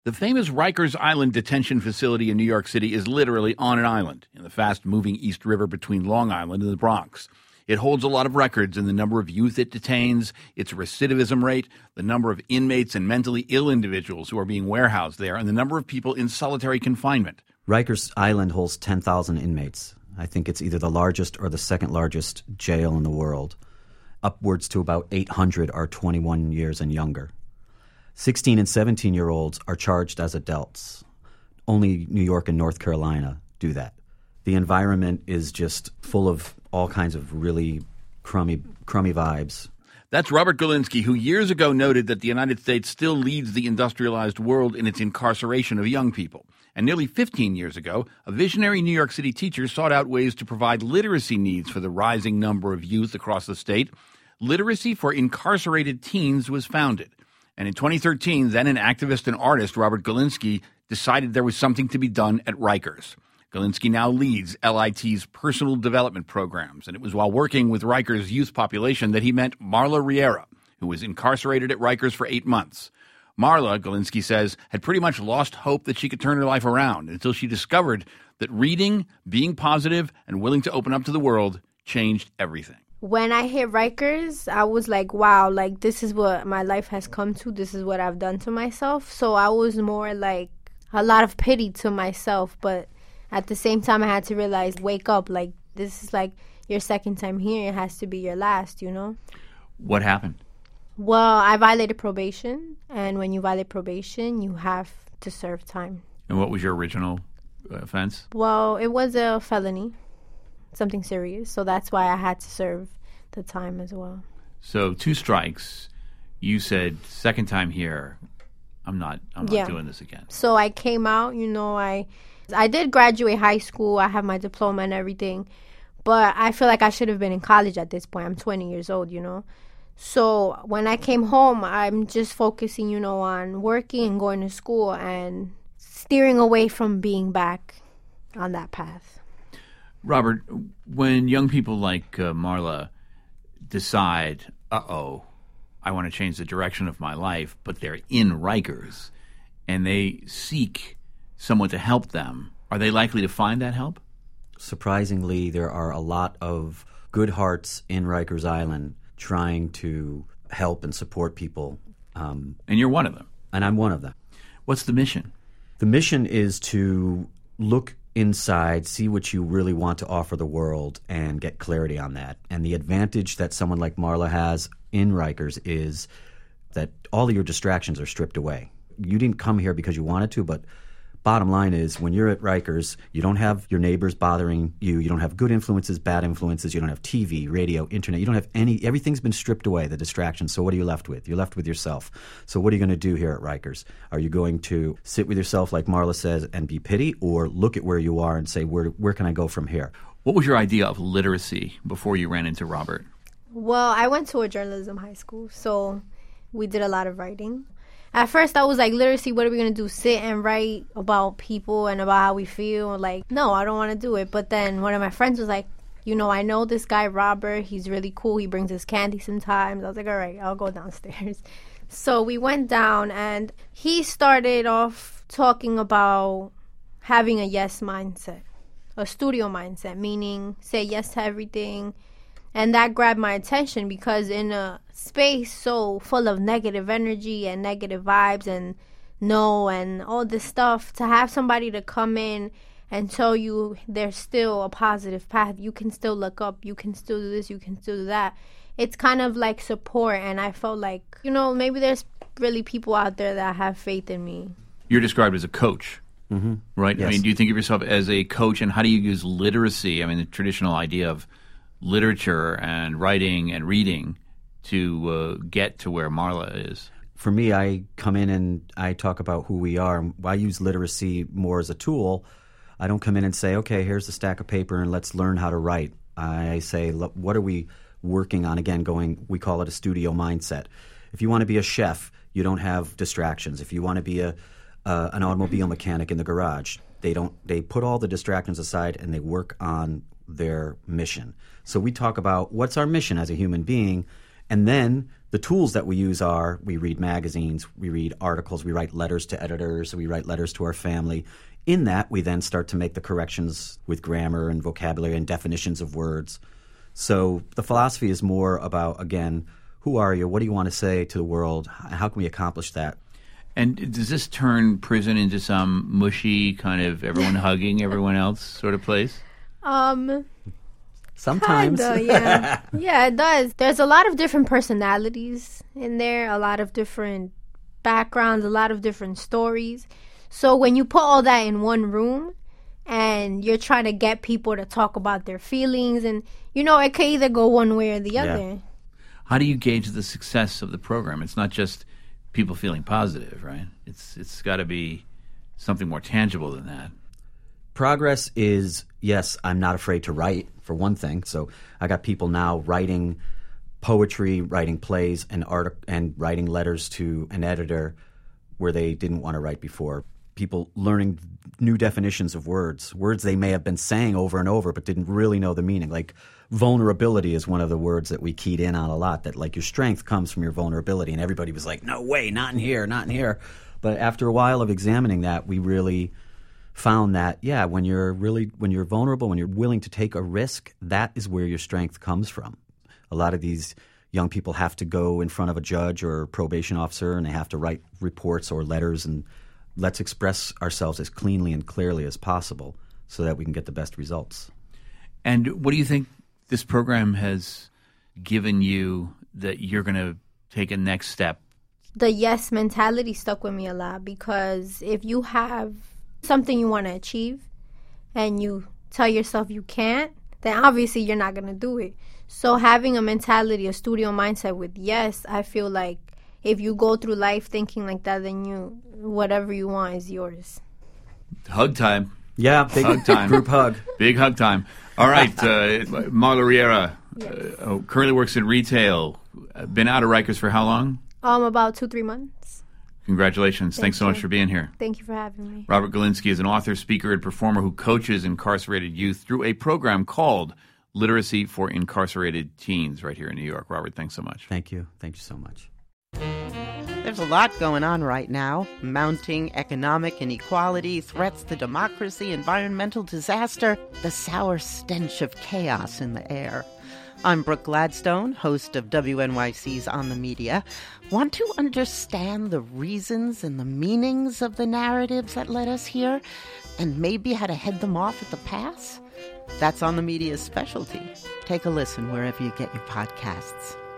The famous Rikers Island detention facility in New York City is literally on an island in the fast-moving East River between Long Island and the Bronx. It holds a lot of records in the number of youth it detains, its recidivism rate, the number of inmates and mentally ill individuals who are being warehoused there, and the number of people in solitary confinement. Rikers Island holds 10,000 inmates. I think it's either the largest or the second largest jail in the world. Upwards to about 800 are 21 years and younger. 16 and 17-year-olds are charged as adults. Only New York and North Carolina do that. The environment is just full of all kinds of really crummy vibes. That's Robert Galinsky, who years ago noted that the United States still leads the industrialized world in its incarceration of young people. And nearly 15 years ago, a visionary New York City teacher sought out ways to provide literacy needs for the rising number of youth across the state. Literacy for Incarcerated Teens was founded. And in 2013, then an activist and artist, Robert Galinsky, decided there was something to be done at Rikers. Galinsky now leads LIT's personal development programs, and it was while working with Rikers' youth population that he met Marla Riera, who was incarcerated at Rikers for 8 months. Marla, Galinsky says, had pretty much lost hope that she could turn her life around until she discovered that reading, being positive, and willing to open up to the world changed everything. When I hit Rikers, I was like, wow, like this is what my life has come to. This is what I've done to myself. So I was more like a lot of pity to myself. But at the same time, I had to realize, wake up, like this is like your second time here. It has to be your last, you know? What happened? Well, I violated probation. And when you violate probation, you have to serve time. And what was your original offense? Well, it was a felony. Something serious, so that's why I had to serve the time as well. So 2 strikes. You said, second time here, I'm not doing this again. So I came out, you know, I did graduate high school. I have my diploma and everything, but I feel like I should have been in college at this point. I'm 20 years old, you know. So when I came home, I'm just focusing, you know, on working and going to school and steering away from being back on that path. Robert, when young people like Marla decide, I want to change the direction of my life, but they're in Rikers, and they seek someone to help them, are they likely to find that help? Surprisingly, there are a lot of good hearts in Rikers Island trying to help and support people. And you're one of them. And I'm one of them. What's the mission? The mission is to look inside, see what you really want to offer the world, and get clarity on that. And the advantage that someone like Marla has in Rikers is that all of your distractions are stripped away. You didn't come here because you wanted to, but bottom line is when you're at Rikers, you don't have your neighbors bothering you. You don't have good influences, bad influences. You don't have TV, radio, internet. You don't have everything's been stripped away, the distractions. So what are you left with? You're left with yourself. So what are you going to do here at Rikers? Are you going to sit with yourself, like Marla says, and be pity, or look at where you are and say, where can I go from here? What was your idea of literacy before you ran into Robert? Well, I went to a journalism high school, so we did a lot of writing. At first, I was like, literacy, what are we going to do? Sit and write about people and about how we feel? Like, no, I don't want to do it. But then one of my friends was like, you know, I know this guy, Robert. He's really cool. He brings his candy sometimes. I was like, all right, I'll go downstairs. So we went down, and he started off talking about having a yes mindset, a studio mindset, meaning say yes to everything. And that grabbed my attention because in a space so full of negative energy and negative vibes and no and all this stuff, to have somebody to come in and tell you there's still a positive path, you can still look up, you can still do this, you can still do that. It's kind of like support, and I felt like, you know, maybe there's really people out there that have faith in me. You're described as a coach, right? Yes. I mean, do you think of yourself as a coach, and how do you use literacy? I mean, the traditional idea of literature and writing and reading to get to where Marla is? For me, I come in and I talk about who we are. I use literacy more as a tool. I don't come in and say, okay, here's a stack of paper and let's learn how to write. I say, look, what are we working on? Again, we call it a studio mindset. If you want to be a chef, you don't have distractions. If you want to be an automobile mechanic in the garage, they put all the distractions aside and they work on their mission. So we talk about what's our mission as a human being, and then The tools that we use are we read magazines, we read articles, we write letters to editors, we write letters to our family. In that, we then start to make the corrections with grammar and vocabulary and definitions of words. So the philosophy is more about, again, who are you? What do you want to say to the world? How can we accomplish that? And does this turn prison into some mushy kind of everyone hugging everyone else sort of place? Sometimes. Kinda, yeah. Yeah, it does. There's a lot of different personalities in there, a lot of different backgrounds, a lot of different stories. So when you put all that in one room and you're trying to get people to talk about their feelings, and, it could either go one way or the other. How do you gauge the success of the program? It's not just people feeling positive, right? It's got to be something more tangible than that. Progress is, yes, I'm not afraid to write, for one thing. So I got people now writing poetry, writing plays, and writing letters to an editor where they didn't want to write before. People learning new definitions of words they may have been saying over and over but didn't really know the meaning. Like vulnerability is one of the words that we keyed in on a lot, that like your strength comes from your vulnerability. And everybody was like, no way, not in here, not in here. But after a while of examining that, we really found that, when you're vulnerable, when you're willing to take a risk, that is where your strength comes from. A lot of these young people have to go in front of a judge or a probation officer, and they have to write reports or letters, and let's express ourselves as cleanly and clearly as possible so that we can get the best results. And what do you think this program has given you that you're going to take a next step? The yes mentality stuck with me a lot, because if you have something you want to achieve and you tell yourself you can't, then obviously you're not going to do it. So having a mentality, a studio mindset with yes, I feel like if you go through life thinking like that, then whatever you want is yours. Hug time. Yeah, big hug time. Group hug. Big hug time. All right, Marla Riera, currently works in retail. Been out of Rikers for how long? About 2-3 months. Congratulations. Thanks so much for being here. Thank you for having me. Robert Galinsky is an author, speaker, and performer who coaches incarcerated youth through a program called Literacy for Incarcerated Teens right here in New York. Robert, thanks so much. Thank you. Thank you so much. There's a lot going on right now. Mounting economic inequality, threats to democracy, environmental disaster, the sour stench of chaos in the air. I'm Brooke Gladstone, host of WNYC's On the Media. Want to understand the reasons and the meanings of the narratives that led us here, and maybe how to head them off at the pass? That's On the Media's specialty. Take a listen wherever you get your podcasts.